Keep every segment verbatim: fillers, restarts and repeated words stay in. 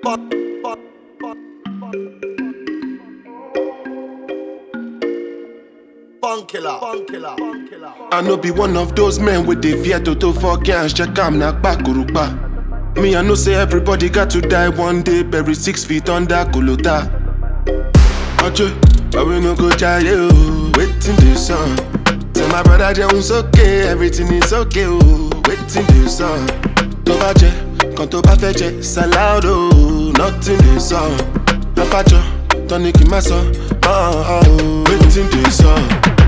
I no be one of those men with the fear to to for cash. Check am na kpakurupa. Me I know say everybody got to die one day. Bury six feet under Kolota. Oje, but we no go jail you. Waiting this sun. Tell my brother Jones okay, everything is okay. Oh, waiting this sun. To ba je, quand to ba fe je, salad oh, nothing this sun. Apacho, tonic in my son. Oh, oh, waiting this sun.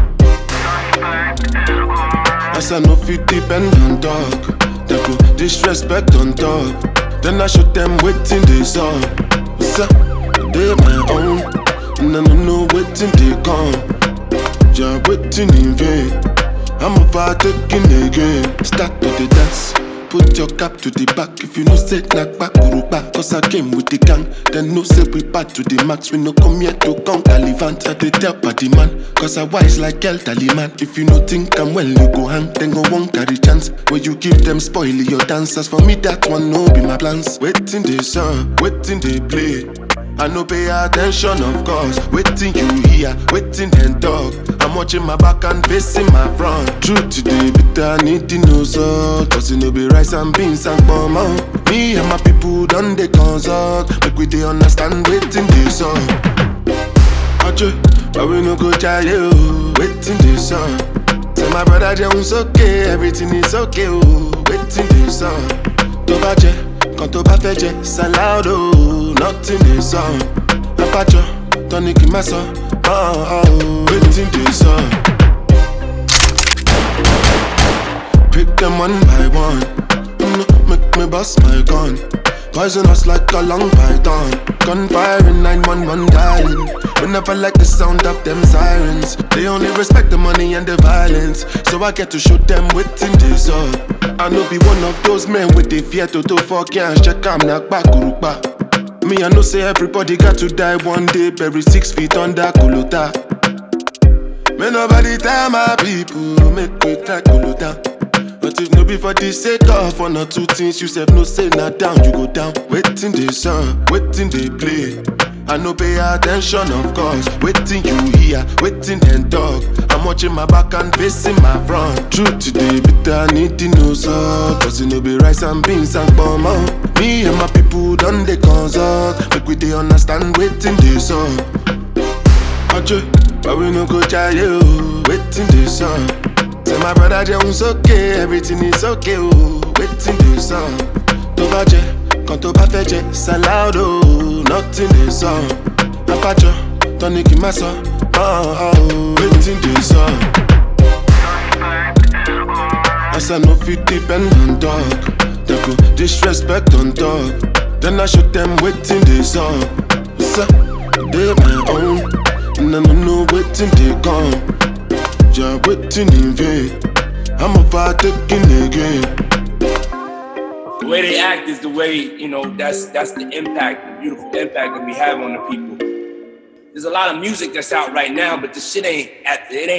As I know fit depend on talk, they go disrespect on top. Then I show them waiting this up. So they my own, and I don't know waiting they come. You're waiting in vain. I'm about taking again. Start to the dance. Put your cap to the back. If you know say knock back back. Cause I came with the gang. Then no say we back to the max. We no come here to count Talivant. I they tell party man. Cause I wise like El Taliman. If you no think I'm well you go hang. Then go won't carry chance. When you give them spoil your dancers. For me that one no be my plans. Waiting they song, waiting they play. I no pay attention of course. Waiting you hear, waiting and talk. I'm watching my back and facing my front. Truth today, but I need to know so. Cause you know be rice and beans and bomb out. Me and my people done they consult. Make we they understand waiting this song. Ache, but we no go jail. Waiting this song. Tell my brother Jones okay, everything is okay. Oh, waiting this song. To ba je, quand to ba fe je, salad oh, nothing this song. Apacho, tonic in my son. Oh, oh, waiting this song. Pick them one by one. Mm, make me bust my gun. Poison us like a long python. Gunfire in nine one one dialing. We never like the sound of them sirens. They only respect the money and the violence. So I get to shoot them waiting this up. I no be one of those men with the fear to do for cash. Check am na kpakurupa. Me I know say everybody got to die one day. Bury six feet under Kolota. May nobody tell my people make me crack Kolota. But if no be for the sake of one or two things, you said no say not down, you go down. Waiting they song, waiting they play. I no pay attention of course. Waiting you hear, waiting and talk. I'm watching my back and facing my front. Truth today, but I need to know so. Cause you know be rice and beans and bomb out. Me and my people done they consult. Make we they understand waiting they song. Ache, but we no go jail. Waiting they song. Tell my brother Jones okay, everything is okay. Oh, waiting this song. To ba je, quand to ba fe je, salad oh, nothing this song. Apacho, tonic in my son. Oh, oh, waiting this song. As I know fit depend on talk, they go disrespect on top. Then I show them waiting this song. So they my own, and I don't know waiting they come. You're waiting in vain. I'm about taking again. The way they act is the way, you know, that's that's the impact, the beautiful impact that we have on the people. There's a lot of music that's out right now, but the shit ain't at it ain't